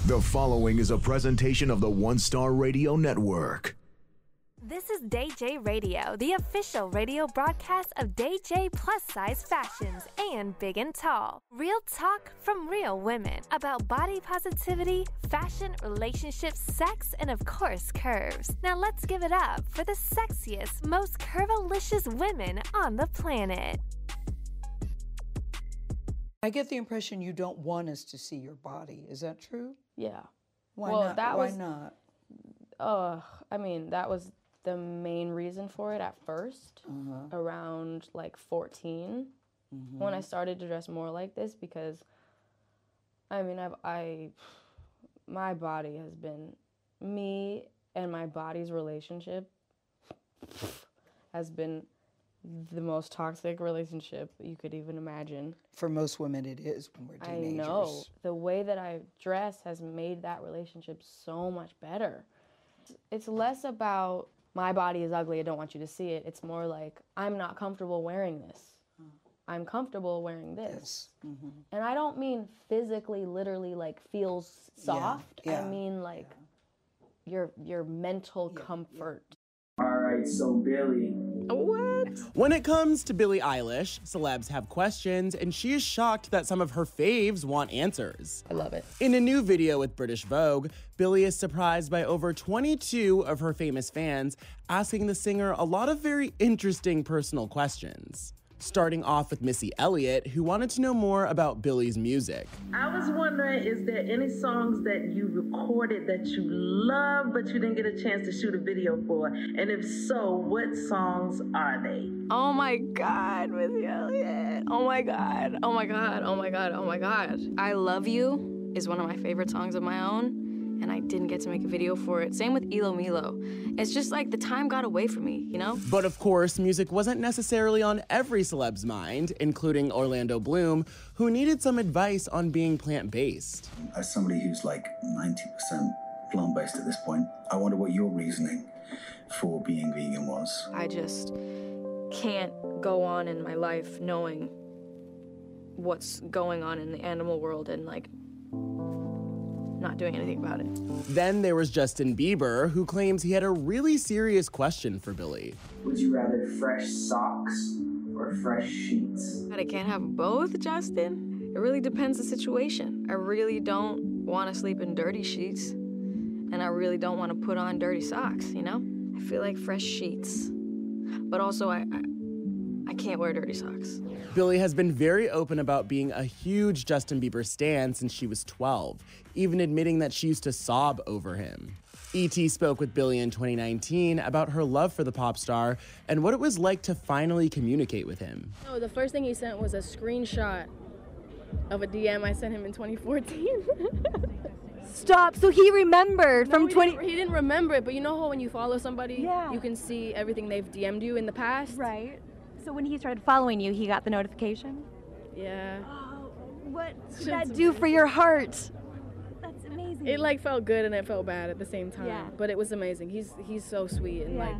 The following is a presentation of the One Star Radio Network. This is DayJ Radio, the official radio broadcast of DayJ Plus Size Fashions and Big and Tall. Real talk from real women about body positivity, fashion, relationships, sex, and of course, curves. Now let's give it up for the sexiest, most curvilicious women on the planet. I get the impression you don't want us to see your body. Is that true? Yeah. Why well, not? That Why was, not? That was the main reason for it at first, around like 14, when I started to dress more like this, because my body has been, me and my body's relationship has been the most toxic relationship you could even imagine. For most women it is when we're teenagers. I know. The way that I dress has made that relationship so much better. It's less about my body is ugly, I don't want you to see it. It's more like, I'm not comfortable wearing this. I'm comfortable wearing this. Yes. Mm-hmm. And I don't mean physically, literally, like feels soft. Yeah. I mean like your mental comfort. All right, so Billie. What? When it comes to Billie Eilish, celebs have questions, and she is shocked that some of her faves want answers. I love it. In a new video with British Vogue, Billie is surprised by over 22 of her famous fans asking the singer a lot of very interesting personal questions. Starting off with Missy Elliott, who wanted to know more about Billie's music. I was wondering, is there any songs that you recorded that you love, but you didn't get a chance to shoot a video for? And if so, what songs are they? Oh my God, Missy Elliott. Oh my God. Oh my God. Oh my God. Oh my God. I Love You is one of my favorite songs of my own, and I didn't get to make a video for it. Same with Ilo Milo. It's just like the time got away from me, you know? But of course, music wasn't necessarily on every celeb's mind, including Orlando Bloom, who needed some advice on being plant-based. As somebody who's like 90% plant-based at this point, I wonder what your reasoning for being vegan was. I just can't go on in my life knowing what's going on in the animal world and like not doing anything about it. Then there was Justin Bieber, who claims he had a really serious question for Billie. Would you rather fresh socks or fresh sheets? But I can't have both, Justin. It really depends the situation. I really don't want to sleep in dirty sheets, and I really don't want to put on dirty socks, you know? I feel like fresh sheets, but also I can't wear dirty socks. Billie has been very open about being a huge Justin Bieber stan since she was 12, even admitting that she used to sob over him. E.T. spoke with Billie in 2019 about her love for the pop star and what it was like to finally communicate with him. Oh, the first thing he sent was a screenshot of a DM I sent him in 2014. Stop, so he remembered from 20... He didn't remember it, but you know how when you follow somebody, Yeah. you can see everything they've DM'd you in the past? Right. So when he started following you, he got the notification? Yeah. Oh, what did that do for your heart? That's amazing. It like felt good and it felt bad at the same time. Yeah. But it was amazing. He's so sweet and Yeah.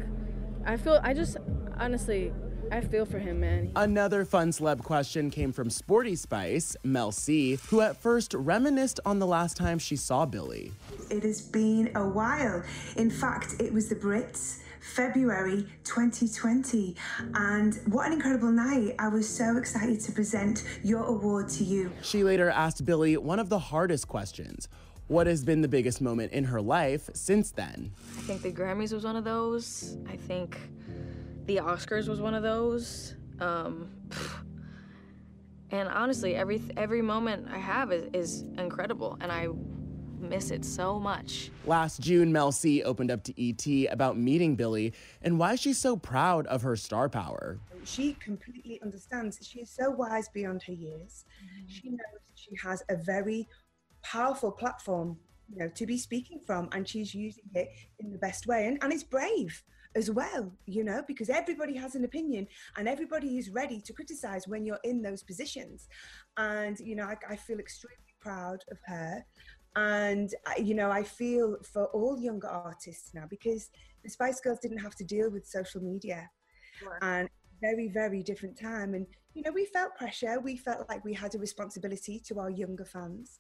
honestly, I feel for him, man. Another fun celeb question came from Sporty Spice, Mel C, who at first reminisced on the last time she saw Billie. It has been a while. In fact, it was the Brits, February 2020. And what an incredible night. I was so excited to present your award to you. She later asked Billie one of the hardest questions. What has been the biggest moment in her life since then? I think the Grammys was one of those. I think the Oscars was one of those. And honestly, every moment I have is incredible, and I miss it so much. Last June, Mel C opened up to E.T. about meeting Billie and why she's so proud of her star power. She completely understands. She is so wise beyond her years. She knows she has a very powerful platform, you know, to be speaking from, and she's using it in the best way. And it's brave as well, you know, because everybody has an opinion and everybody is ready to criticize when you're in those positions. And, you know, I feel extremely proud of her. And, you know, I feel for all younger artists now, because the Spice Girls didn't have to deal with social media. Sure. And very, very different time. And, you know, we felt pressure. We felt like we had a responsibility to our younger fans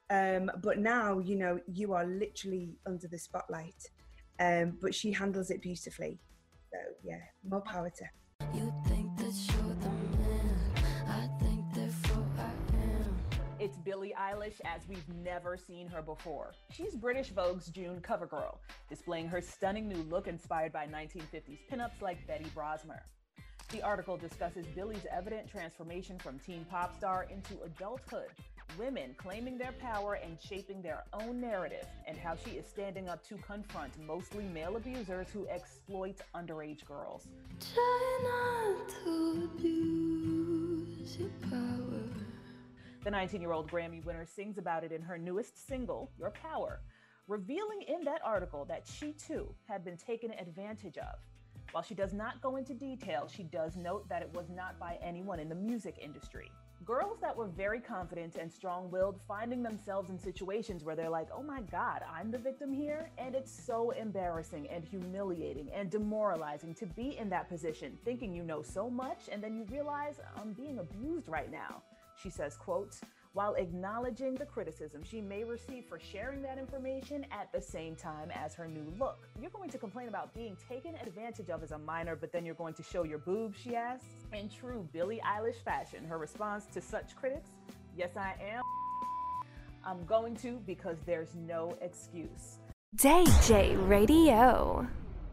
But now, you know, you are literally under the spotlight. But she handles it beautifully. So yeah, more power to her. You think that you're the man, I think therefore I am. It's Billie Eilish as we've never seen her before. She's British Vogue's June cover girl, displaying her stunning new look inspired by 1950s pinups like Betty Brosmer. The article discusses Billie's evident transformation from teen pop star into adulthood, women claiming their power and shaping their own narrative, and how she is standing up to confront mostly male abusers who exploit underage girls. Try not to abuse your power. The 19-year-old Grammy winner sings about it in her newest single, Your Power, revealing in that article that she too had been taken advantage of. While she does not go into detail, she does note that it was not by anyone in the music industry. Girls that were very confident and strong-willed finding themselves in situations where they're like, oh my God, I'm the victim here? And it's so embarrassing and humiliating and demoralizing to be in that position, thinking you know so much, and then you realize I'm being abused right now. She says, quote, while acknowledging the criticism she may receive for sharing that information at the same time as her new look. You're going to complain about being taken advantage of as a minor, but then you're going to show your boobs, she asks. In true Billie Eilish fashion, her response to such critics, yes, I am. I'm going to because there's no excuse. DJ Radio.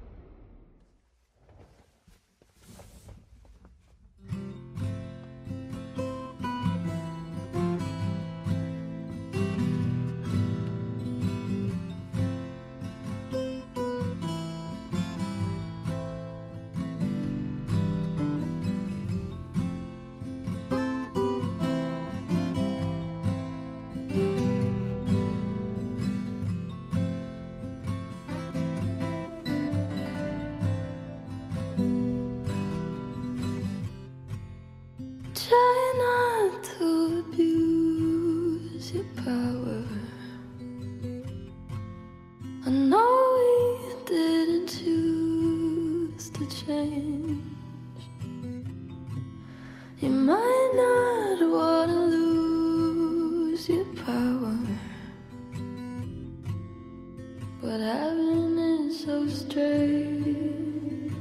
Try not to abuse your power. I know we didn't choose to change. You might not want to lose your power, but having it so strange.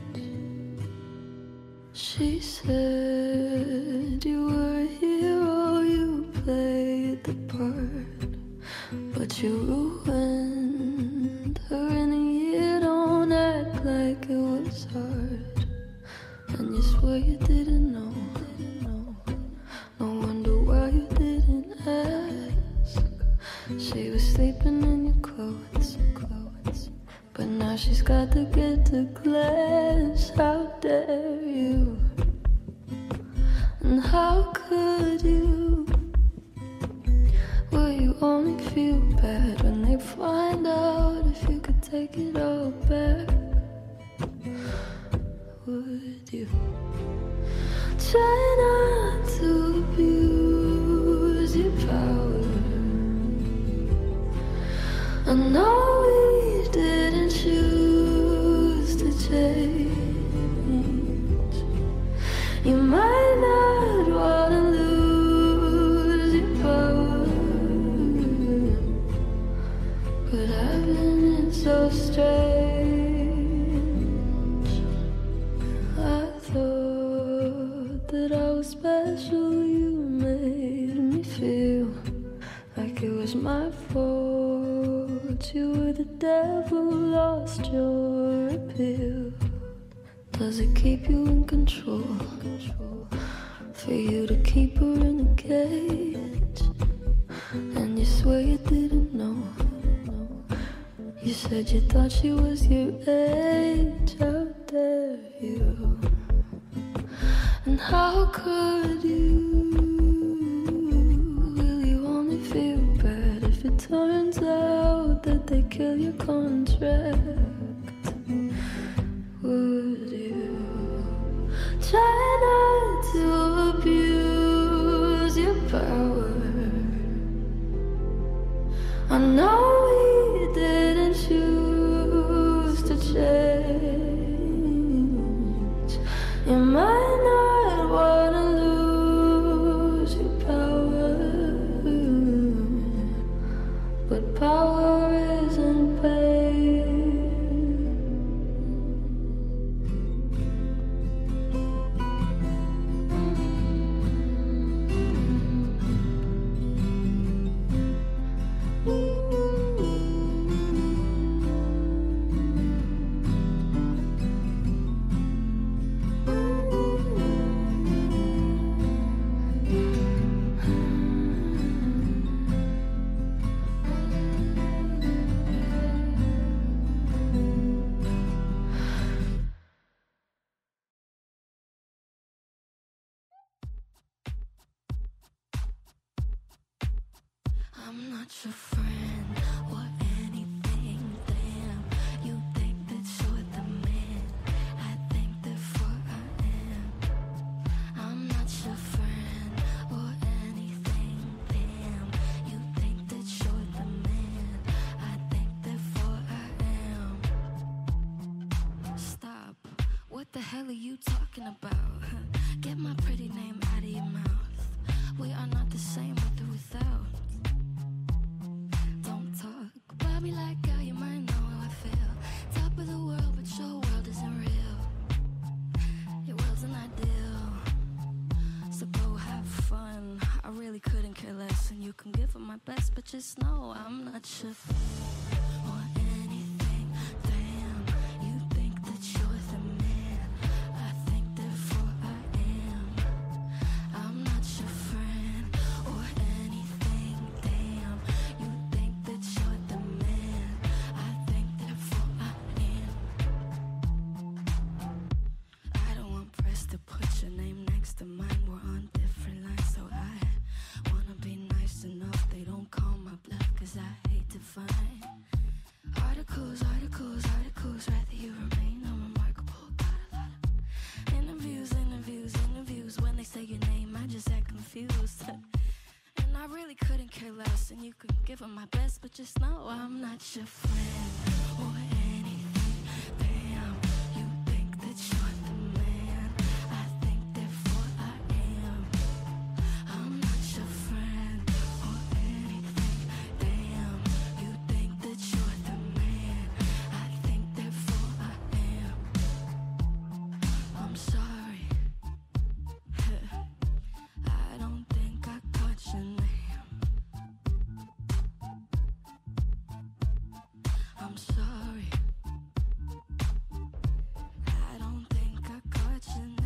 She said you were a hero, you played the part, but you ruined her in a year. Don't act like it was hard, and you swear you didn't know. No wonder why you didn't ask. She was sleeping in your clothes, but now she's got to get to class. How dare you? And how could you? Will you only feel bad when they find out if you could take it all back? Would you? Try not to abuse your power. I know we didn't choose to change. You might not want to lose your power, but having it so strange. I thought that I was special. You made me feel like it was my fault. You were the devil, lost your appeal. Does it keep you in control? For you to keep her in a cage, and you swear you didn't know. You said you thought she was your age. How dare you? And how could you? Will you only feel bad if it turns out that they kill your contract? Would you try not to abuse your power? I know we didn't choose to change. You might not want to lose your power, but power isn't pain. I'm not your friend or anything, damn. You think that you're the man, I think therefore I am. I'm not your friend or anything, damn. You think that you're the man, I think therefore I am. Stop, what the hell are you talking about? Get my pretty name out of your mouth. We are not the same with or without. Bobby, like, girl, you might know how I feel. Top of the world, but your world isn't real. Your world's an ideal. So go have fun. I really couldn't care less, and you can give it my best, but just know I'm not your or anything. Damn, you think that you're the man. I think therefore I am. I'm not your friend or anything. Damn, you think that you're the man. I think therefore I am. I don't want press to put your name next to mine. We're on different lines, so I wanna be nice enough they don't call my bluff, cause I hate to find articles, rather you remain unremarkable. Got a lot of interviews. When they say your name, I just act confused. And I really couldn't care less, and you could give it my best, but just know I'm not your friend or anything. Damn, you think that you're the man. I think therefore I am. I'm not your friend or anything. Damn, you think that you're the man. I think therefore I am. I'm sorry. I don't think I caught your name. I'm sorry. I don't think I caught your name.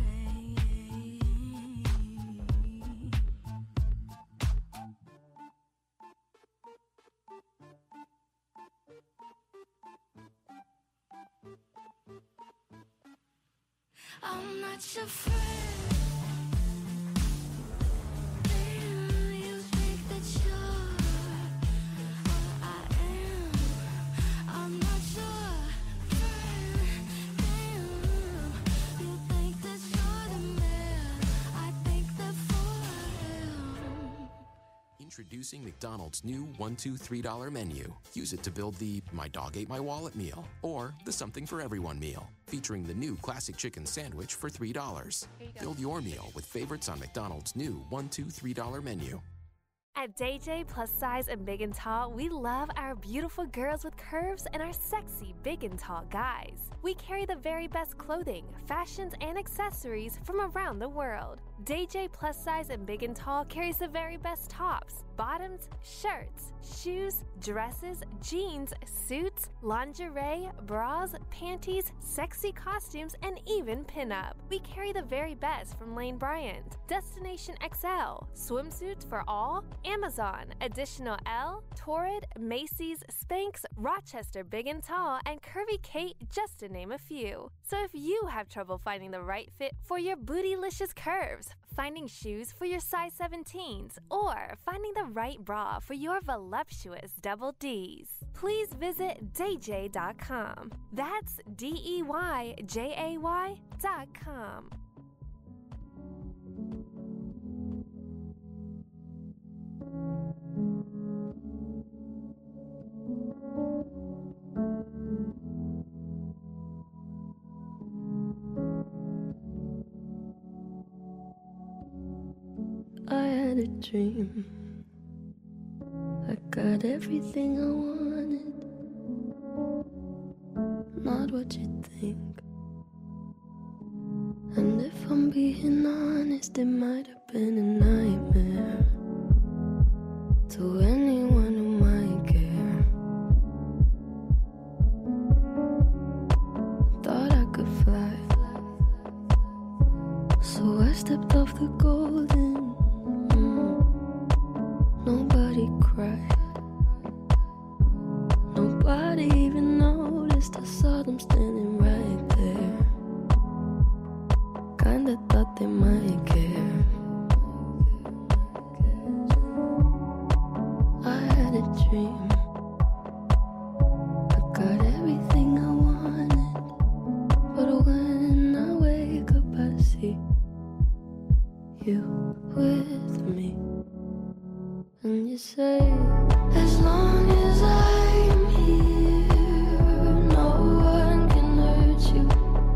I'm not your friend. Damn, you think that you're what I am. I'm not your friend. Damn, you think that you're the man. I think therefore I am. Introducing McDonald's new $1, $2, $3 menu. Use it to build the My Dog Ate My Wallet meal or the Something for Everyone meal, featuring the new classic chicken sandwich for $3. Build your meal with favorites on McDonald's new $1, $2, $3 menu. At DJ Plus Size and Big and Tall, we love our beautiful girls with curves and our sexy big and tall guys. We carry the very best clothing, fashions, and accessories from around the world. DJ Plus Size and Big and Tall carries the very best tops, bottoms, shirts, shoes, dresses, jeans, suits, lingerie, bras, panties, sexy costumes, and even pinup. We carry the very best from Lane Bryant, Destination XL, swimsuits for all, Amazon, Additional L, Torrid, Macy's, Spanx, Rochester Big and Tall, and Curvy Kate, just to name a few. So if you have trouble finding the right fit for your bootylicious curves, finding shoes for your size 17s, or finding the right bra for your voluptuous double Ds, please visit DayJay.com. That's DEYJAY.com. I had a dream. I got got everything I wanted, not what you think. And if I'm being honest, it might have been a nightmare to anyone who might care. Thought I could fly, so I stepped off the golden. Nobody cried, nobody even noticed. I saw them standing right there. Kinda thought they might care. I had a dream, I got everything I wanted, but when I wake up I see you with me. And you say, as long as I'm here, no one can hurt you.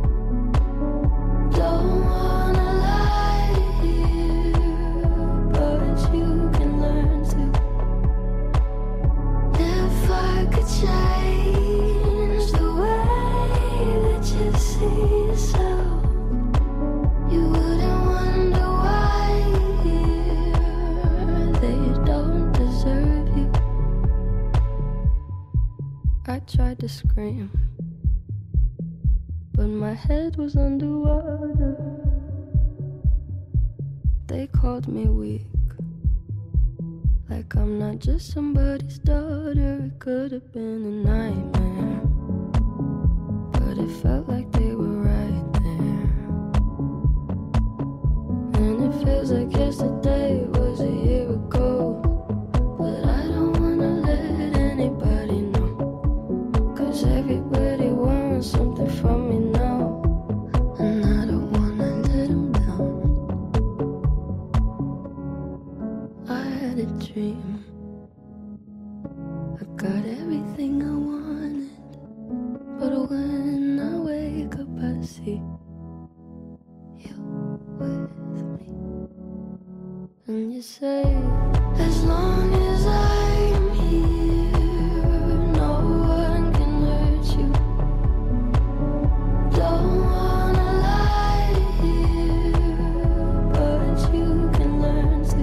Don't wanna lie here, but you can learn to. If I could change the way that you see yourself, you wouldn't wonder why they don't deserve you. I tried to scream, but my head was underwater. They called me weak, like I'm not just somebody's daughter. It could have been a nightmare, but it felt like they were right there. And it feels like yesterday was a year ago, but I don't wanna let anybody know, 'cause everybody wants something from me now, and I don't wanna let them down. I had a dream, I got everything I wanted, but when I wake up I see you with me. And you say, as long as I'm here, no one can hurt you. Don't wanna lie here, but you can learn to.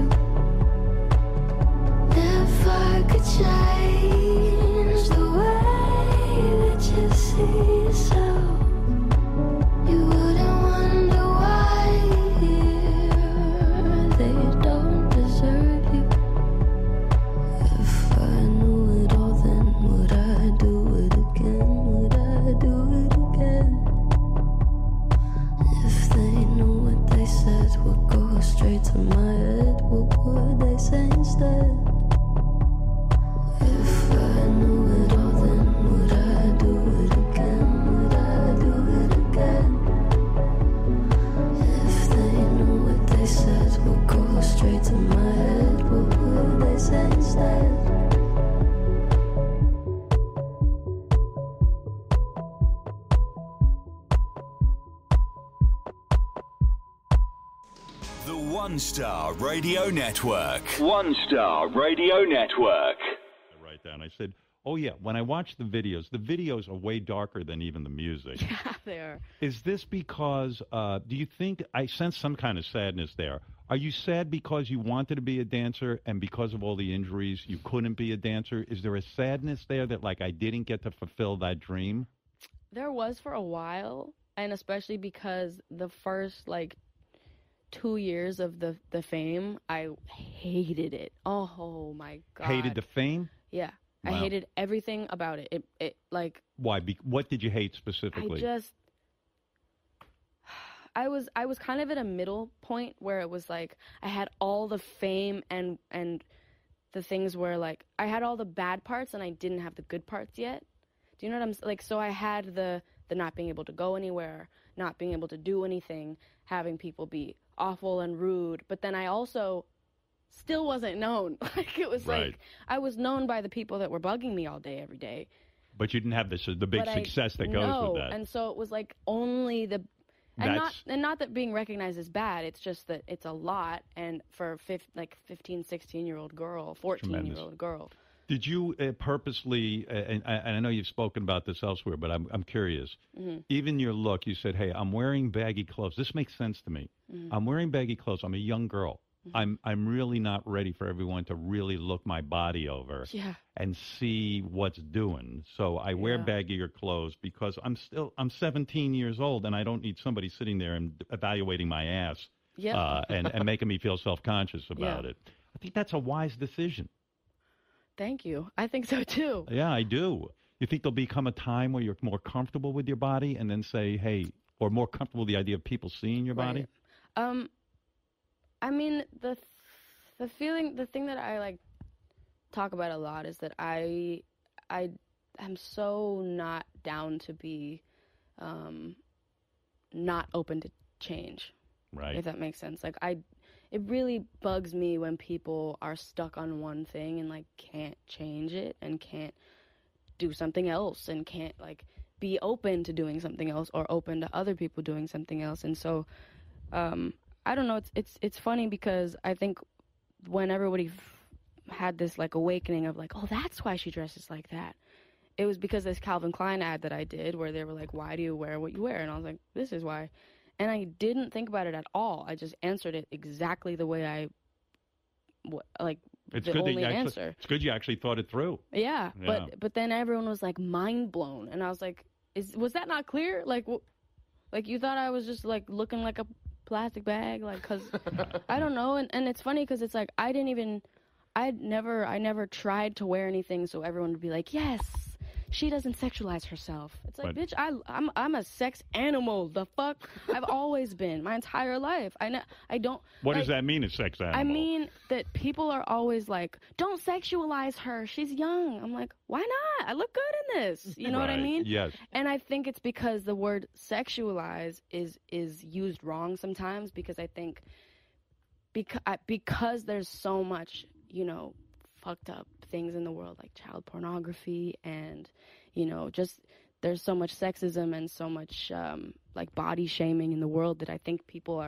If I could change the way that you see yourself, you wouldn't wonder why they don't deserve you. If I knew it all, then would I do it again? Would I do it again? If they knew what they said would go straight to my head, what would they say instead? If I knew it all, then would I do it again? Would I do it again? If they knew what they said would go straight to my head, what would they say instead? The One Star Radio Network. One Star Radio Network. I write down, I said, oh yeah, when I watch the videos are way darker than even the music. Yeah, they are. Is this because, do you think, I sense some kind of sadness there. Are you sad because you wanted to be a dancer and because of all the injuries you couldn't be a dancer? Is there a sadness there that, like, I didn't get to fulfill that dream? There was for a while, and especially because the first, 2 years of the fame, I hated it. Oh, my God. Hated the fame? Yeah. Wow. I hated everything about it. Why? What did you hate specifically? I was kind of at a middle point where it was like I had all the fame and the things where I had all the bad parts and I didn't have the good parts yet. Do you know what I'm like? So I had the not being able to go anywhere, not being able to do anything, having people be awful and rude, but then I also still wasn't known. It was right. I was known by the people that were bugging me all day, every day. But you didn't have the big success that goes with that. And so it was only the not that being recognized is bad. It's just that it's a lot, and for 15, 16-year-old girl, 14-year-old girl, Did you purposely, and I know you've spoken about this elsewhere, but I'm curious. Mm-hmm. Even your look, you said, hey, I'm wearing baggy clothes. This makes sense to me. Mhm. I'm wearing baggy clothes. I'm a young girl. Mhm. I'm really not ready for everyone to really look my body over Yeah. and see what's doing. So I wear Yeah. baggier clothes because I'm 17 years old and I don't need somebody sitting there and evaluating my ass Yeah. and making me feel self-conscious about Yeah. it. I think that's a wise decision. Thank you. I think so too. Yeah, I do. You think there'll become a time where you're more comfortable with your body and then say, hey, or more comfortable with the idea of people seeing your body? Right. I mean, the thing that I like talk about a lot is that I am so not down to be not open to change. Right. If that makes sense. Like it really bugs me when people are stuck on one thing and like can't change it and can't do something else and can't like be open to doing something else or open to other people doing something else. And so I don't know, it's funny because I think when everybody had this like awakening of like, oh, that's why she dresses like that, it was because this Calvin Klein ad that I did where they were like, why do you wear what you wear? And I was like, this is why. And I didn't think about it at all. I just answered it exactly the way I, It's the good only that you answer. actually, it's good you actually thought it through. Yeah, Yeah. but then everyone was like mind blown, and I was like, was that not clear? Like you thought I was just like looking like a plastic bag, like, cause I don't know. And it's funny because it's like I never tried to wear anything so everyone would be like, yes, she doesn't sexualize herself. It's like, bitch, I'm a sex animal. The fuck, I've always been my entire life. I don't. What does that mean, a sex animal? I mean that people are always like, don't sexualize her. She's young. I'm like, why not? I look good in this. You know what I Right, mean? yes. And I think it's because the word sexualize is used wrong sometimes because I think because there's so much, fucked up things in the world like child pornography and, just there's so much sexism and so much like body shaming in the world that I think people,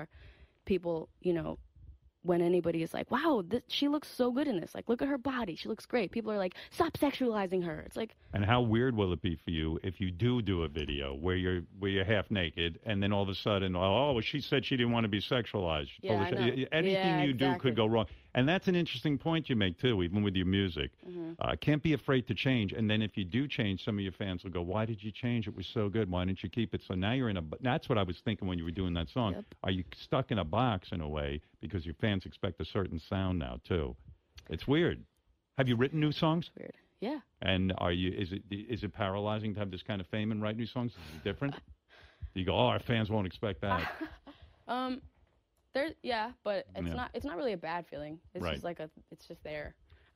when anybody is like, wow, she looks so good in this. Like, look at her body. She looks great. People are like, stop sexualizing her. It's like. And how weird will it be for you if you do a video where you're half naked and then all of a sudden, well, she said she didn't want to be sexualized. Yeah, I know. Anything you do exactly. could go wrong. And that's an interesting point you make, too, even with your music. Mm-hmm. Can't be afraid to change. And then if you do change, some of your fans will go, why did you change? It was so good. Why didn't you keep it? So now you're that's what I was thinking when you were doing that song. Yep. Are you stuck in a box in a way because your fans expect a certain sound now, too? It's weird. Have you written new songs? Weird. Yeah. And is it paralyzing to have this kind of fame and write new songs? Is it different? You go, our fans won't expect that. But it's not really a bad feeling. It's Right. just like it's just there.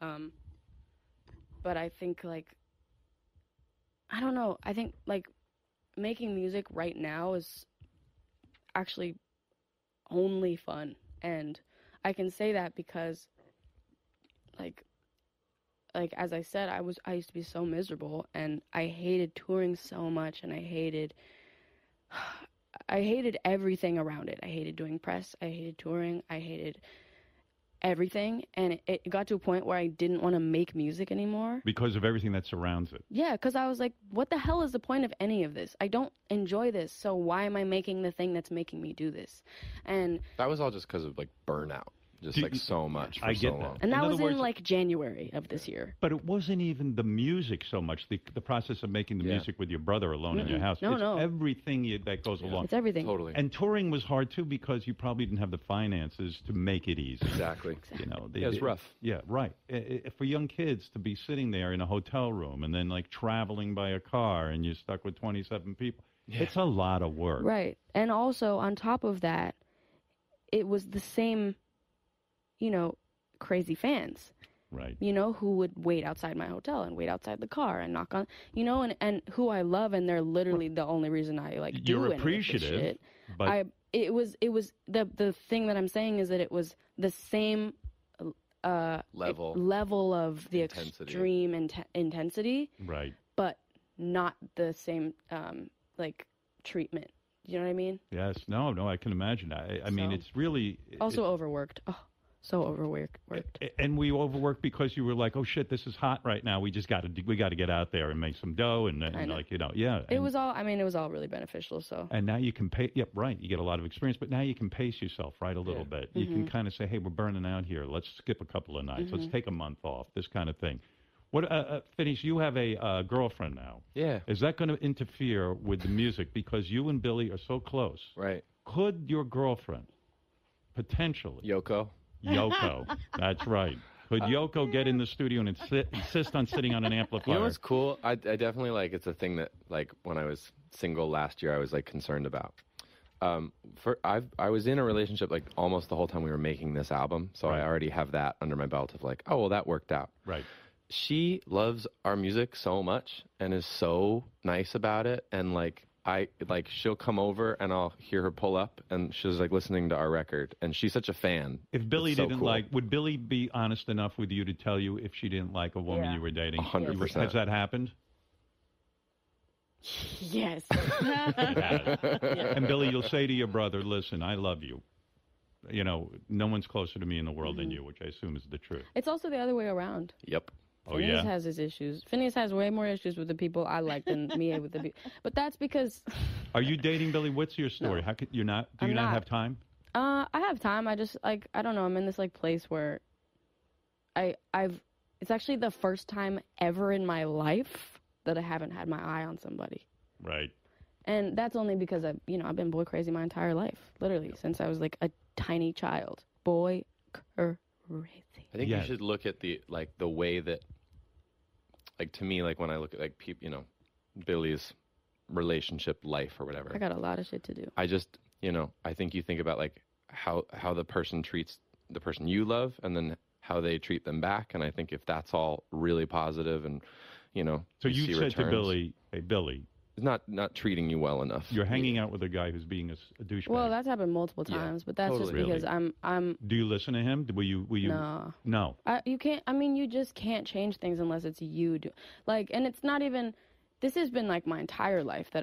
But I think like, I don't know. I think like making music right now is actually only fun. And I can say that because like as I said, I used to be so miserable and I hated touring so much and I hated everything around it. I hated doing press. I hated touring. I hated everything. And it got to a point where I didn't want to make music anymore. Because of everything that surrounds it. Yeah, because I was like, what the hell is the point of any of this? I don't enjoy this. So why am I making the thing that's making me do this? And that was all just because of like burnout. Just like so much for I so get long. that. And that In was other words, in like January of this year. But it wasn't even the music so much, the process of making the music with your brother alone in your Mm-mm. house. No, it's no. everything that goes along. It's everything. Totally. And touring was hard, too, because you probably didn't have the finances to make it easy. Exactly. You know, Yeah, it's rough. Yeah, right. For young kids to be sitting there in a hotel room and then, like, traveling by a car and you're stuck with 27 people, it's a lot of work. Right. And also, on top of that, it was the same, crazy fans. Right. Who would wait outside my hotel and wait outside the car and knock on, and who I love, and they're literally the only reason I like do You're any of this appreciative, shit. but It was the thing that I'm saying is that it was the same level of the extreme intensity, right, but not the same treatment. You know what I mean? Yes. No, I can imagine. I mean, So- it's really... Also overworked. Oh. so overworked. And we overworked because you were like, oh shit, this is hot right now. We got to get out there and make some dough and like, you know, yeah. It was all really beneficial. So. And now you can pay. Yep, right. You get a lot of experience, but now you can pace yourself right a little bit. You can kind of say, hey, we're burning out here. Let's skip a couple of nights. Let's take a month off. This kind of thing. What, Phineas, you have a girlfriend now. Yeah. Is that going to interfere with the music because you and Billy are so close? Right. Could your girlfriend potentially Yoko, that's right. Could Yoko get in the studio and insist on sitting on an amplifier? You know what's cool? I definitely like. It's a thing that like when I was single last year, I was like concerned about. I was in a relationship like almost the whole time we were making this album, so I already have that under my belt of like, oh well, that worked out. Right. She loves our music so much and is so nice about it, and she'll come over and I'll hear her pull up and she's like listening to our record and she's such a fan. If Billy didn't would Billy be honest enough with you to tell you if she didn't like a woman you were dating? 100%. Has that happened? Yes. And Billy, you'll say to your brother, listen, I love you. You know, no one's closer to me in the world than you, which I assume is the truth. It's also the other way around. Yep. Phineas has his issues. Phineas has way more issues with the people I like than me with the people. But that's because... Are you dating Billy? What's your story? No. How could you not? Do you not have time? I have time. I just I don't know. I'm in this place where it's actually the first time ever in my life that I haven't had my eye on somebody. Right. And that's only because I've been boy crazy my entire life, literally since I was like a tiny child. Boy crazy. I think you should look at the way that, like, to me, like when I look at like people, Billy's relationship life or whatever. I got a lot of shit to do. I just, I think you think about like how the person treats the person you love and then how they treat them back. And I think if that's all really positive and, So you said returns, to Billy, hey, Billy. Not treating you well enough. You're hanging out with a guy who's being a douchebag. Well, that's happened multiple times, but that's just because I'm. Do you listen to him? Will you? No. You can't. I mean, you just can't change things unless it's you do. And it's not even. This has been like my entire life that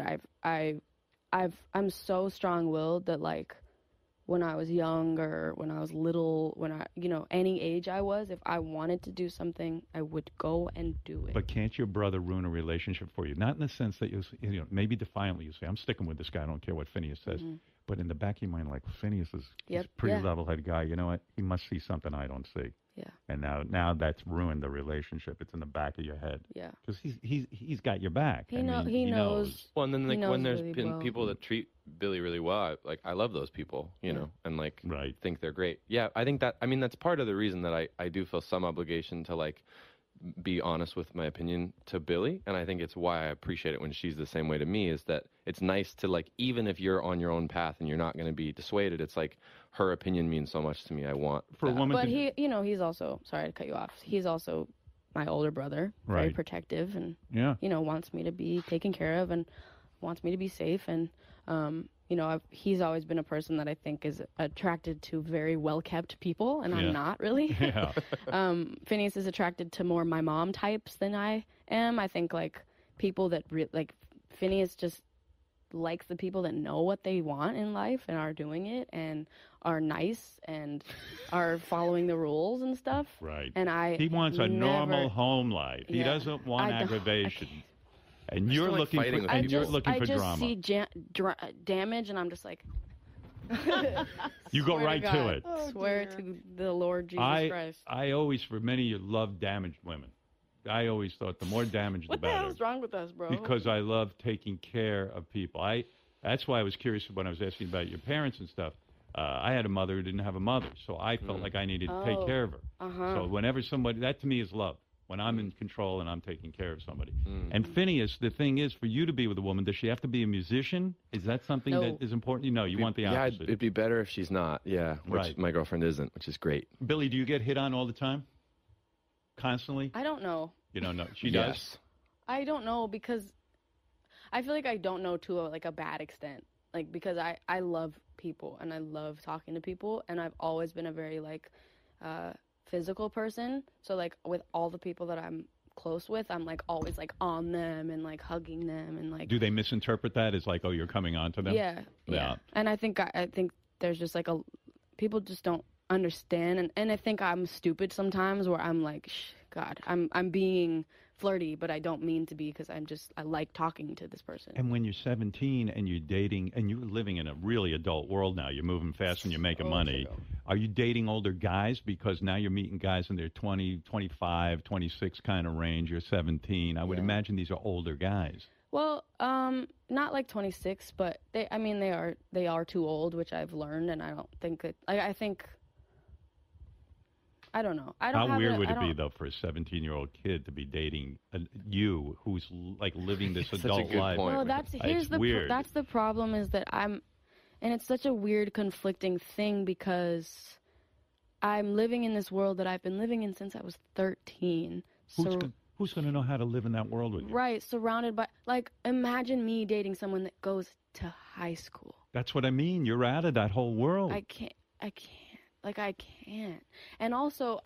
I'm so strong-willed that like when I was young or when I was little, when I any age I was, if I wanted to do something, I would go and do it. But can't your brother ruin a relationship for you? Not in the sense that maybe defiantly you say, I'm sticking with this guy, I don't care what Phineas says. But in the back of your mind, like, Phineas is he's a pretty level-headed guy. You know what? He must see something I don't see. Yeah. And now that's ruined the relationship. It's in the back of your head. Yeah. Because he's got your back. He knows. Well, and then when there's really been people that treat Billy really well, I love those people, and think they're great. Yeah, I think that's part of the reason that I do feel some obligation to like be honest with my opinion to Billy, and I think it's why I appreciate it when she's the same way to me, is that it's nice to like, even if you're on your own path and you're not going to be dissuaded, it's like her opinion means so much to me. I want for a woman. But he's also, sorry to cut you off, he's also my older brother, very protective, and wants me to be taken care of and wants me to be safe, and he's always been a person that I think is attracted to very well-kept people, and I'm not really. Yeah. Phineas is attracted to more my mom types than I am. I think like people that Phineas just likes the people that know what they want in life and are doing it and are nice and are following the rules and stuff. Right. And he wants a normal home life. He doesn't want aggravation. And you're looking for drama. I just see damage, and I'm just like. You go right to it. Swear to the Lord Jesus Christ. I always, for many years, loved damaged women. I always thought the more damage, the better. What the hell's wrong with us, bro? Because I love taking care of people. That's why I was curious when I was asking about your parents and stuff. I had a mother who didn't have a mother, so I felt like I needed to take care of her. So whenever somebody, that to me is love. When I'm in control and I'm taking care of somebody. And Phineas, the thing is, for you to be with a woman, does she have to be a musician? Is that something that is important? No, you want the opposite. Yeah, it'd be better if she's not, which my girlfriend isn't, which is great. Billy, do you get hit on all the time? Constantly? I don't know. You don't know? She does? I don't know, because I feel like I don't know to a bad extent. Like, because I love people, and I love talking to people, and I've always been a very, physical person, so like with all the people that I'm close with, I'm like always like on them and like hugging them and like. Do they misinterpret that as like, oh, you're coming on to them? Yeah. And I think there's just like people just don't understand, and I think I'm stupid sometimes where I'm like, God, I'm being flirty, but I don't mean to be because I like talking to this person. And when you're 17 and you're dating and you're living in a really adult world now, you're moving fast and you're making money. Are you dating older guys? Because now you're meeting guys in their 20, 25, 26 kind of range. You're 17. I would imagine these are older guys. Well, not like 26, but they are too old, which I've learned, and I don't think that. I think. I don't know. How weird would it be, though, for a 17-year-old kid to be dating you, who's like living this adult life? Well, that's the problem is that and it's such a weird, conflicting thing because I'm living in this world that I've been living in since I was 13. Who's going to know how to live in that world with you? Right, surrounded by, like, imagine me dating someone that goes to high school. That's what I mean. You're out of that whole world. I can't. Like, I can't. And also,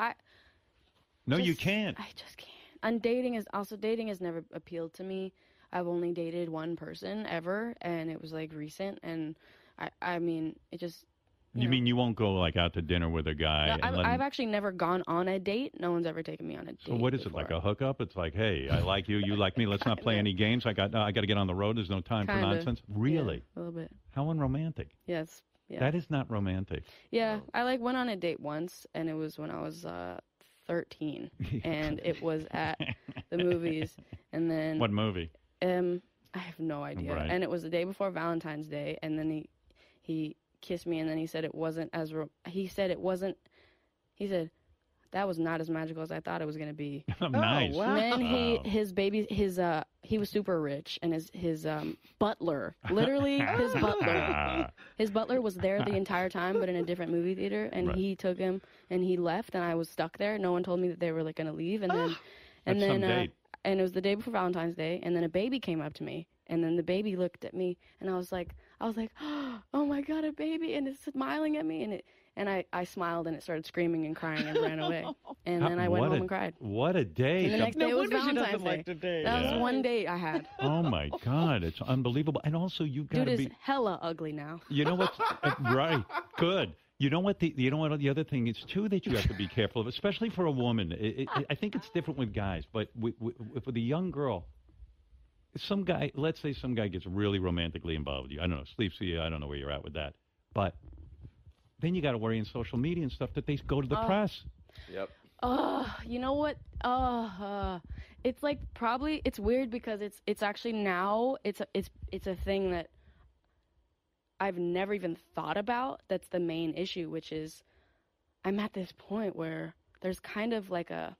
you can't. I just can't. And dating has never appealed to me. I've only dated one person ever, and it was, like, recent. And, I mean, it just... You mean you won't go, like, out to dinner with a guy? I've actually never gone on a date. No one's ever taken me on a date. So what is it, like a hookup? It's like, hey, I like you, you like me, let's not play any games. I got to get on the road. There's no time for nonsense. Really? Yeah, a little bit. How unromantic. Yes. Yeah. That is not romantic. Yeah, I went on a date once, and it was when I was 13, and it was at the movies, and then what movie? I have no idea. Right. And it was the day before Valentine's Day, and then he kissed me, and then he said it wasn't he said that was not as magical as I thought it was going to be. Nice. Wow. And then he was super rich, and his butler, literally his butler was there the entire time, but in a different movie theater, and he took him and he left, and I was stuck there. No one told me that they were like going to leave, and then and it was the day before Valentine's Day, and then a baby came up to me, and then the baby looked at me, and I was like, oh my God, a baby, and it's smiling at me, and I smiled, and it started screaming and crying and ran away. And then I went home and cried. What a day. And the next day was Valentine's Day. That was one date I had. Oh, my God. It's unbelievable. And also, you've got to be... Dude is hella ugly now. You know what? Right. Good. You know what? The other thing is, too, that you have to be careful of, especially for a woman. I think it's different with guys, but with a young girl, let's say some guy gets really romantically involved with you. I don't know, sleeps with you. I don't know where you're at with that. But... then you got to worry in social media and stuff that they go to the press. Yep. You know what? It's like it's weird because it's actually now it's a thing that I've never even thought about. That's the main issue, which is I'm at this point where there's kind of like a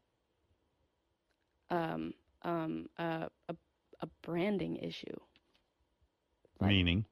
branding issue. Meaning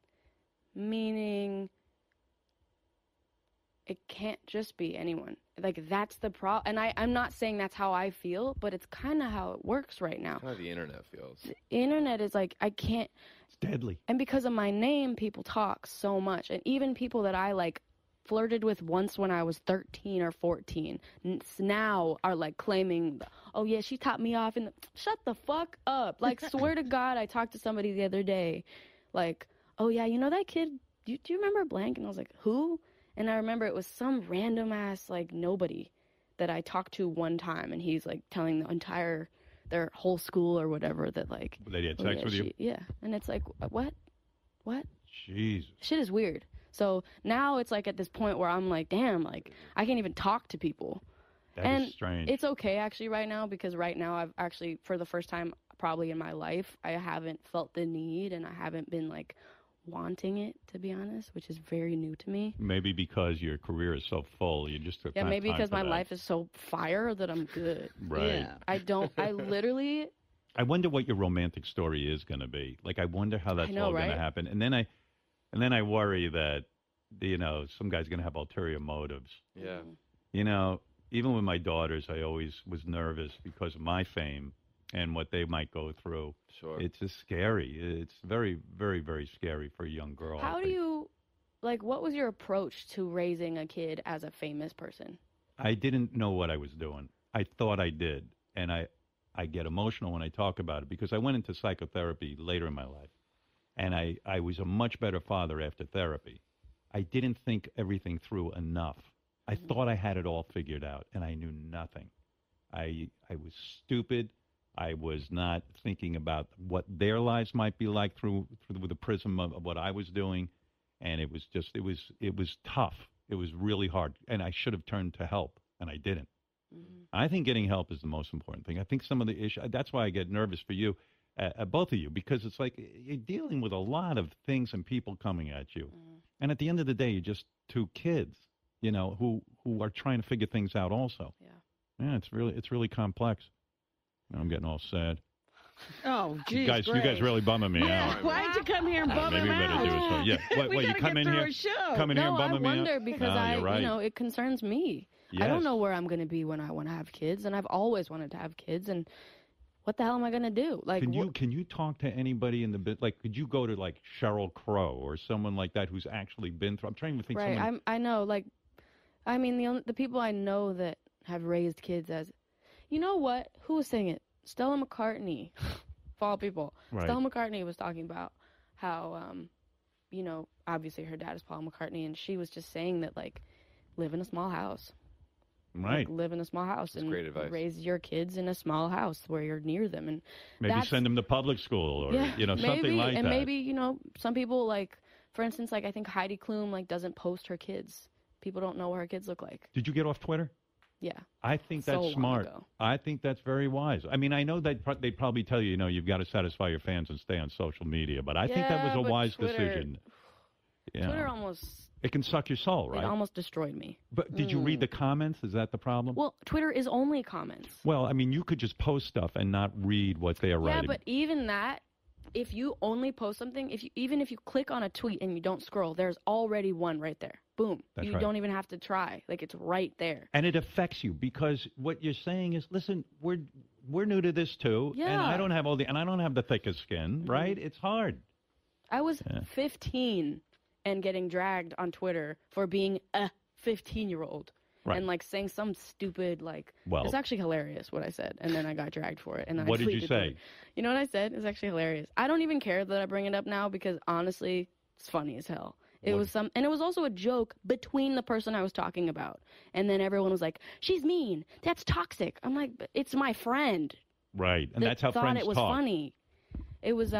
it can't just be anyone. Like, that's the problem. And I'm not saying that's how I feel, but it's kind of how it works right now. How the internet feels. The internet is like, I can't. It's deadly. And because of my name, people talk so much. And even people that I, like, flirted with once when I was 13 or 14, now are, like, claiming, oh, yeah, she topped me off. And shut the fuck up. Like, swear to God, I talked to somebody the other day. Like, oh, yeah, you know that kid? Do you remember blank? And I was like, who? And I remember it was some random ass, like, nobody that I talked to one time, and he's, like, telling their whole school or whatever that, like... They had sex with you? Yeah. And it's like, what? Jeez. Shit is weird. So now it's, like, at this point where I'm like, damn, like, I can't even talk to people. That is strange. It's okay, actually, right now, because right now I've actually, for the first time probably in my life, I haven't felt the need, and I haven't been, like... wanting it, to be honest, which is very new to me. Maybe because your career is so full, you just took maybe because my life is so fire that I'm good. Right. Yeah. I literally... I wonder what your romantic story is going to be. Like, I wonder how that's all going to happen. And then I worry that, some guy's going to have ulterior motives. Yeah. Even with my daughters, I always was nervous because of my fame and what they might go through. Sure. It's just scary. It's very, very, very scary for a young girl. How do you, what was your approach to raising a kid as a famous person? I didn't know what I was doing. I thought I did. And I get emotional when I talk about it because I went into psychotherapy later in my life. And I was a much better father after therapy. I didn't think everything through enough. I thought I had it all figured out, and I knew nothing. I was stupid. I was not thinking about what their lives might be like through the prism of what I was doing, and it was tough. It was really hard, and I should have turned to help, and I didn't. I think getting help is the most important thing. I think some of the issues, that's why I get nervous for you, both of you, because it's like you're dealing with a lot of things and people coming at you. And at the end of the day, you're just two kids, you know, who are trying to figure things out also. Yeah, it's really complex. Now I'm getting all sad. Oh, geez, you guys really bumming me out. Why'd you come here and bum maybe him we better out? do it. So, yeah, what you come in here, coming here and bumming me out? I wonder because you're right. you know, it concerns me. Yes. I don't know where I'm going to be when I want to have kids, and I've always wanted to have kids, and what the hell am I going to do? Like, can you talk to anybody in the bit? Like, could you go to like Sheryl Crow or someone like that who's actually been through? I'm trying to think. Right, I know. Like, I mean, the people I know that have raised kids as, you know what? Who was saying it? Stella McCartney, of all people. Right. Stella McCartney was talking about how, you know, obviously her dad is Paul McCartney, and she was just saying that, like, live in a small house. Right. Like, live in a small house and great advice. raise your kids in a small house where you're near them. And maybe send them to public school or, you know, something like that. And maybe, you know, some people, like, for instance, like, I think Heidi Klum, like, doesn't post her kids. People don't know what her kids look like. Did you get off Twitter? Yeah. I think So that's long smart. ago. I think that's very wise. I mean, I know that they'd probably tell you, you know, you've got to satisfy your fans and stay on social media, but I think that was a but wise Twitter- decision. You Twitter know. almost... It can suck your soul, right? It almost destroyed me. But did you read the comments? Is that the problem? Well, Twitter is only comments. Well, I mean, you could just post stuff and not read what they are Yeah, writing. but even that, if you only post something, even if you click on a tweet and you don't scroll, there's already one right there. Boom. That's you right. don't even have to try. Like, it's right there. And it affects you because what you're saying is, listen, we're new to this too, and Yeah. I don't have I don't have the thickest skin, right? It's hard. I was 15 and getting dragged on Twitter for being a 15-year-old. Right. And, like, saying some stupid, like, Well- it's actually hilarious what I said. And then I got dragged for it. And then What I did you deleted say? it. You know what I said? It's actually hilarious. I don't even care that I bring it up now because, honestly, it's funny as hell. It was and it was also a joke between the person I was talking about. And then everyone was like, she's mean. That's toxic. I'm like, but it's my friend. Right, and that that's how thought friends it was talk. funny. It was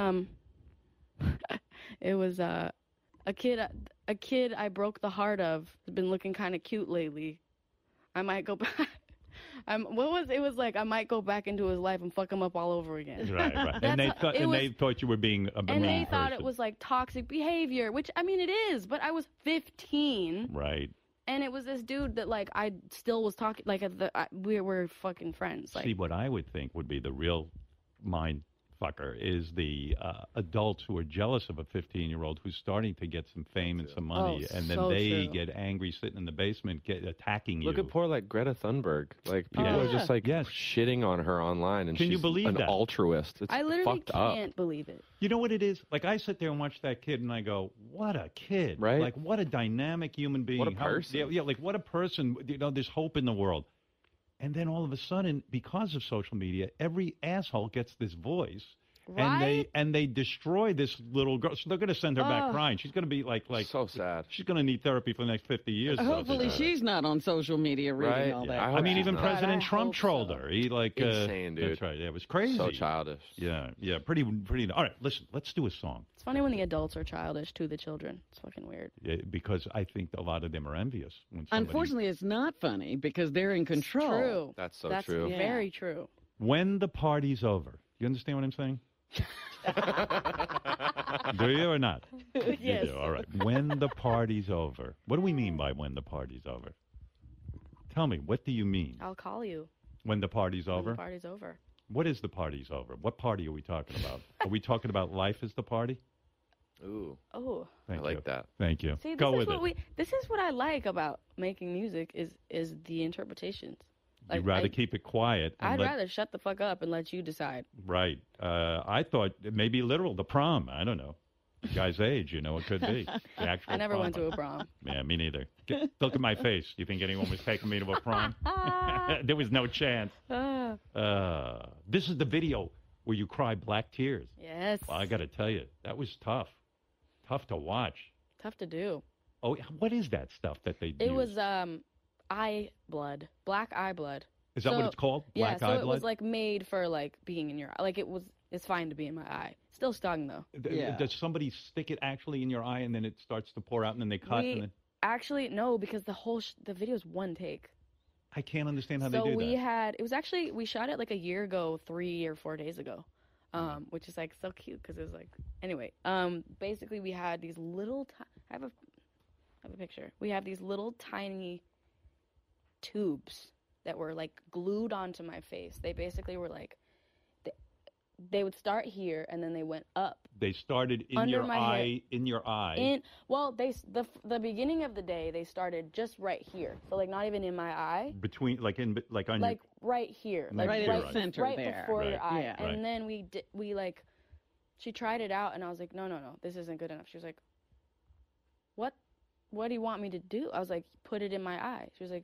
it was a kid I broke the heart of has been looking kind of cute lately. I might go back. It was like I might go back into his life and fuck him up all over again. Right, right. And they thought you were being a mean And they thought person. it was like toxic behavior, which I mean it is, but I was 15. Right. And it was this dude that, like, I still was talking, like, we were fucking friends. Like, See, what I would think would be the real mind fucker is the adults who are jealous of a 15-year-old who's starting to get some fame and some money, and then so they true. get angry sitting in the basement attacking you. Look at poor like Greta Thunberg. Like people Yeah. are just like shitting on her online, and Can you she's believe an that? altruist. It's I literally fucked up. can't believe it. You know what it is? Like, I sit there and watch that kid, and I go, what a kid. Right? Like, what a dynamic human being. What a person. Yeah, like, what a person. You know, there's hope in the world. And then all of a sudden, because of social media, every asshole gets this voice. Right? And they destroy this little girl. So they're going to send her back Oh. crying. She's going to be like so sad. She's going to need therapy for the next 50 years. Hopefully she's not on social media reading Right. all Yeah, that. I mean, even God, President I Trump hope trolled so. her. He like Insane, dude. That's right. Yeah, it was crazy. So childish. Yeah, pretty. All right, listen. Let's do a song. It's funny when the adults are childish to the children. It's fucking weird. Yeah, because I think a lot of them are envious. When somebody, Unfortunately, it's not funny because they're in control. True. That's so That's true. very true. when the party's over, you understand what I'm saying? Do you or not? Yes. You do. All right. When the party's over. What do we mean by when the party's over? Tell me, what do you mean? I'll call you When the party's when over? the party's over. What is the party's over? What party are we talking about? Are we talking about life as the party? Ooh, Oh. Thank I like you. that. Thank you. See, this Go is with what it. this is what I like about making music is the interpretations. You'd rather keep it quiet. And I'd let- rather shut the fuck up and let you decide. Right. I thought it may be literal, the prom. I don't know. The guy's age, you know, it could be. The actual I never prom. went to a prom. Yeah, me neither. Look at my face. You think anyone was taking me to a prom? There was no chance. This is the video where you cry black tears. Yes. Well, I got to tell you, that was tough. Tough to watch. Tough to do. Oh, what is that stuff that they It use? was eye blood, black eye blood. Is that what it's called? Black eye blood? Yeah, so it blood? was like made for like being in your eye. Like it's fine to be in my eye. Still stung though. Does somebody stick it actually in your eye and then it starts to pour out and then they cut? And then... Actually, no, because the whole the video is one take. I can't understand how they do that. So we shot it like a year ago, 3 or 4 days ago, which is like so cute because it was like, anyway, basically we had these little, I have a picture. We have these little tiny tubes that were like glued onto my face. They basically were like, they would start here and then they went up. They started in under your my eye, head. in your eye. The beginning of the day they started just right here, so like not even in my eye. Between on your, right here, like right center right there, before your eye. Yeah. And then we like, she tried it out and I was like, no, this isn't good enough. She was like, what do you want me to do? I was like, put it in my eye. She was like,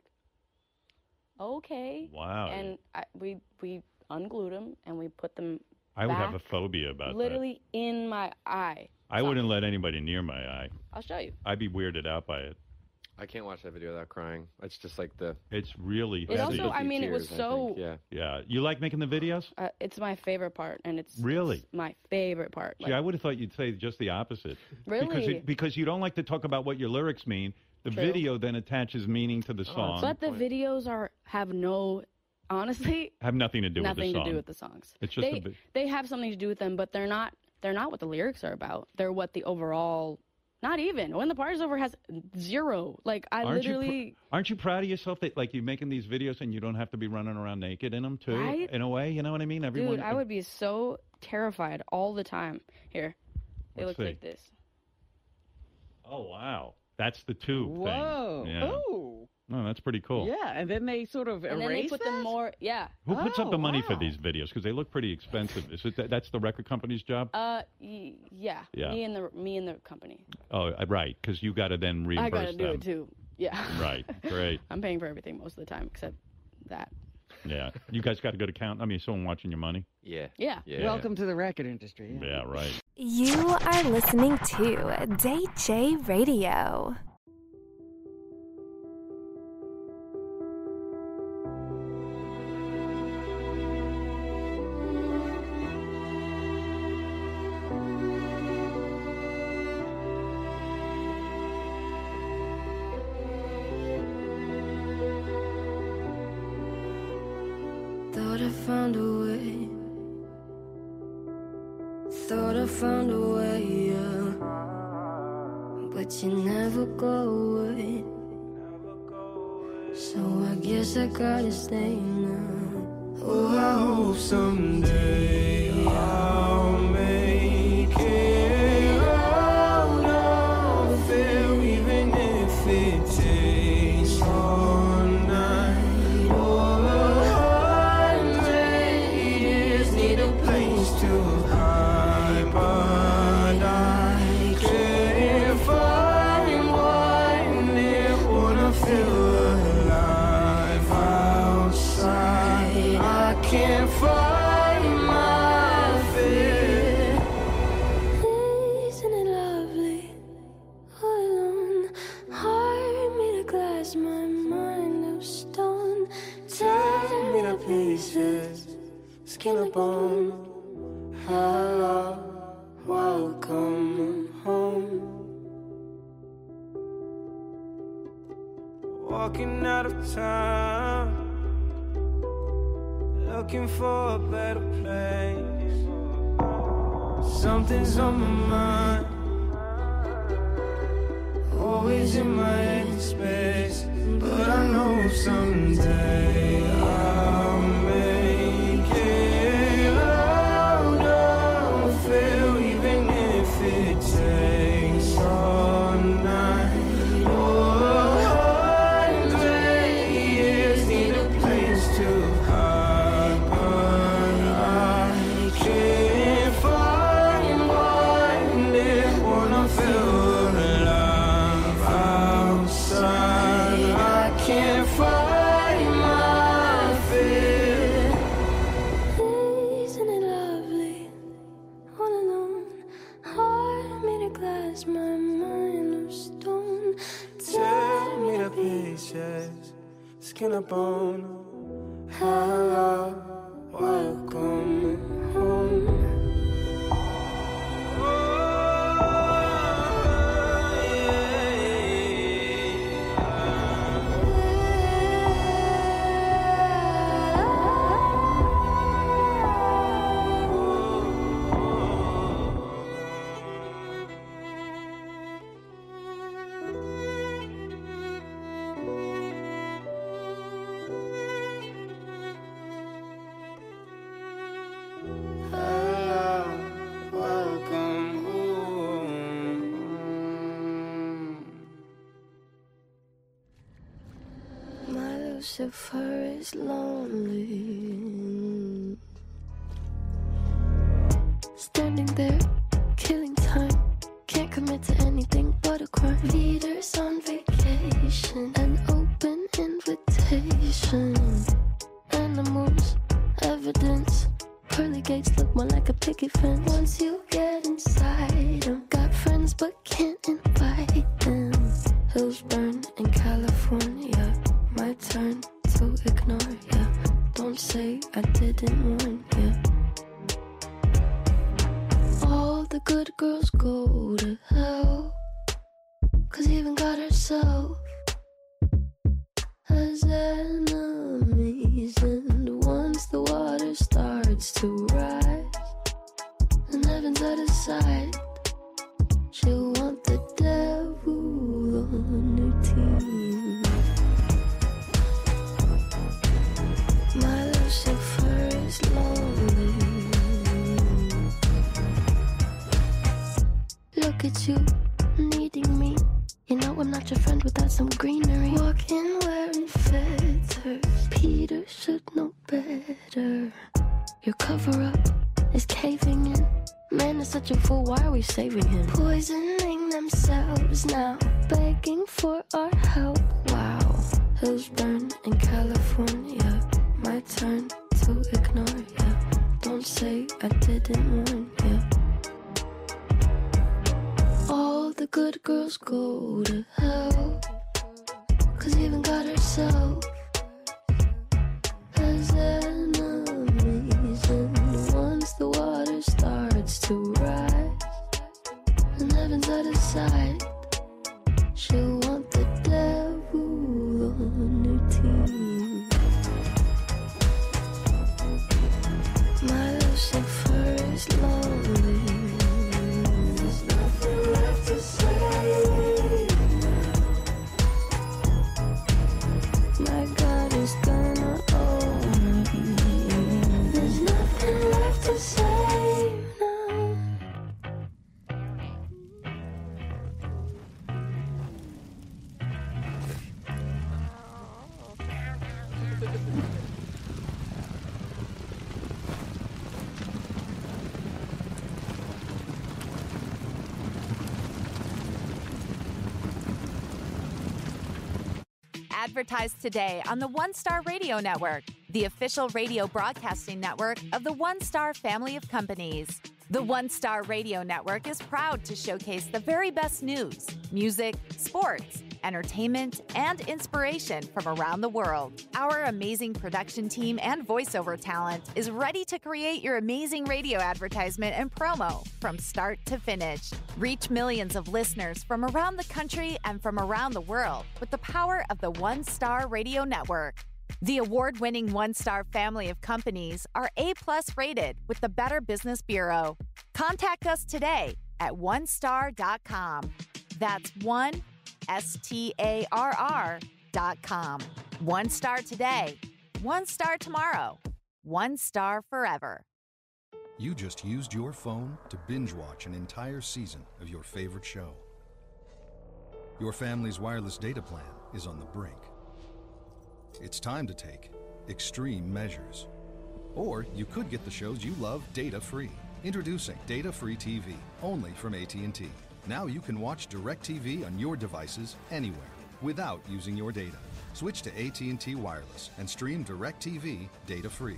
okay. Wow. And we unglued them and we put them. I would have a phobia about literally in my eye. I wouldn't let anybody near my eye. I'll show you. I'd be weirded out by it. I can't watch that video without crying. It's just like It's really It heavy. also, I mean, it was so. Yeah. You like making the videos? It's my favorite part, and it's really my favorite part. See, I would have thought you'd say just the opposite. Really? Because you don't like to talk about what your lyrics mean. The True. video then attaches meaning to the song. But the videos honestly have nothing to do with the song. Nothing to do with the songs. It's just they have something to do with them, but they're not what the lyrics are about. They're what the overall. Not even When the Party's Over has 0. Like aren't you proud of yourself that like you're making these videos and you don't have to be running around naked in them too? Right? In a way, you know what I mean? Dude, I would be so terrified all the time. Here, they look like this. Oh wow, that's the tube thing. Whoa! Yeah. Oh. Oh, that's pretty cool. Yeah, and then they sort of and erase then they put that? them more. Yeah. Who puts up the money for these videos? Because they look pretty expensive. Is it that's the record company's job? Yeah. Yeah. Me and the company. Oh, right. Because you got to then reimburse them. I got to do it too. Yeah. Right. Great. I'm paying for everything most of the time except that. Yeah. You guys got a good account. I mean, someone watching your money. Yeah. Welcome to the record industry. Yeah. Right. You are listening to DJ Radio. Thought I found a way. Thought I found a way, yeah. But you never go away. So I guess I gotta stay now. Oh, I hope someday I'll make it out of here, even if it takes all night or 100 years. Need a place to hide, but I can't find one near. Wanna feel alive outside. I can't find my fear. Isn't it lovely? All alone, heart made of glass, my mind of stone. Tear me to pieces, skin and bone. Hello, welcome home. Walking out of town, looking for a better place. Something's on my mind, always in my head space. But I know someday I'll make it out of here, even if it takes all night or 100 years. Need a place to hide, but I can't find one near. Wanna feel alive outside. I can't find my skin up on. Hello, welcome home. Lucifer is lonely, standing there, killing time, can't commit to anything but a crime. Leaders on vacation, an open invitation. Animals, evidence, pearly gates look more like a picket fence. Once you get inside them, got friends but can't invite them. Hills burn in California, my turn to ignore ya. Don't say I didn't warn ya. All the good girls go to hell, 'cause even God herself has enemies. And once the water starts to rise and heaven's at his side, she'll want the devil on her team. My Lucifer is lonely. Look at you, needing me. You know I'm not your friend without some greenery. Walking wearing feathers, Peter should know better. Your cover-up is caving in. Man is such a fool, why are we saving him? Poisoning themselves now, begging for our help. Wow, hills burn in California, my turn to ignore ya. Don't say I didn't warn ya. All the good girls go to hell, 'cause even God herself has enemies. And once the water starts to rise and heaven's at his side, she'll want the devil on her team. My Lucifer is lonely. There's nothing left to say. My God is gonna own me. There's nothing left to say now. Advertise today on the One Star Radio Network, the official radio broadcasting network of the One Star family of companies. The One Star Radio Network is proud to showcase the very best news, music, sports, entertainment, and inspiration from around the world. Our amazing production team and voiceover talent is ready to create your amazing radio advertisement and promo from start to finish. Reach millions of listeners from around the country and from around the world with the power of the One Star Radio Network. The award-winning One Star family of companies are A+ rated with the Better Business Bureau. Contact us today at onestar.com. That's OneStarR.com. One Star today, One Star tomorrow, One Star forever. You just used your phone to binge watch an entire season of your favorite show. Your family's wireless data plan is on the brink. It's time to take extreme measures. Or you could get the shows you love data-free. Introducing Data-Free TV, only from AT&T. Now you can watch DirecTV on your devices anywhere without using your data. Switch to AT&T Wireless and stream DirecTV data-free.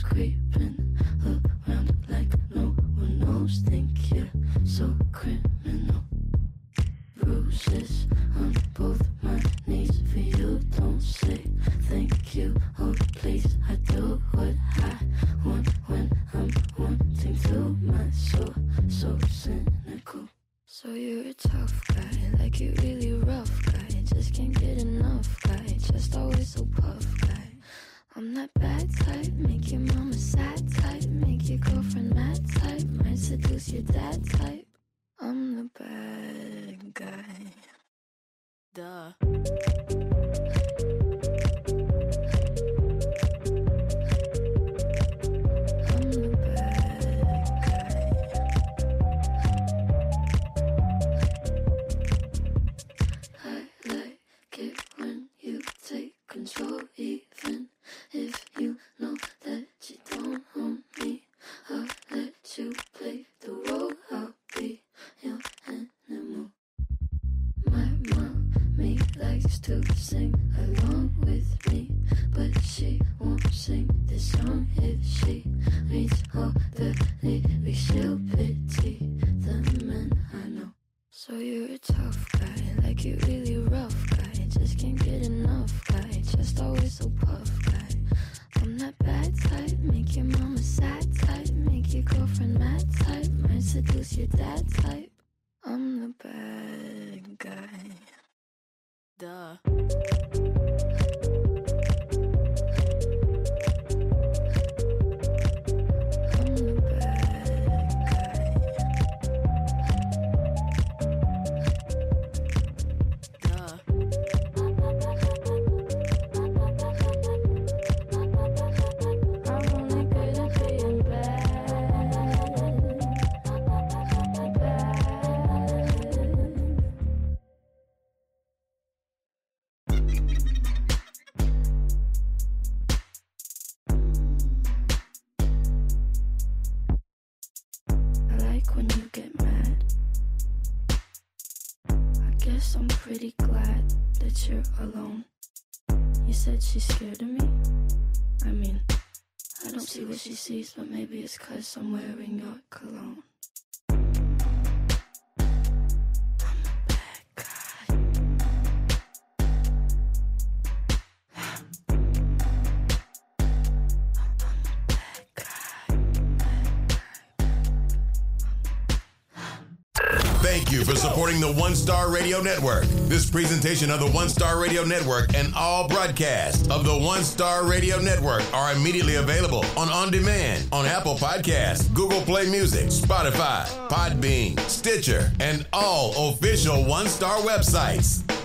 shadows creeping around like no one knows. Think you're so criminal. Bruises on both my knees for you. Don't say thank you, oh please. I do what I want when I'm wanting to. My soul so cynical. So you're a tough guy, like you really rough guy. Just can't get enough guy, just always so puff guy. I'm that bad type, make your mama sad type, make your girlfriend mad type, might seduce your dad type. I'm the bad guy. Duh. Control, even if you know that you don't own me. I'll let you play the role. I'll be your animal. My mommy likes to sing along with me, but she won't sing this song if she reads all the lyrics. She'll pity the men I know. So you're a tough guy, like you really rough guy. Just can't get enough guy, just always so puff guy. I'm that bad type, make your mama sad type, make your girlfriend mad type, might seduce your dad type. I'm the bad guy. Duh. I'm pretty glad that you're alone. You said she's scared of me? I mean, I don't see what she sees, but maybe it's 'cause I'm wearing your cologne. Thank you for supporting the One Star Radio Network. This presentation of the One Star Radio Network and all broadcasts of the One Star Radio Network are immediately available on demand on Apple Podcasts, Google Play Music, Spotify, Podbean, Stitcher, and all official One Star websites.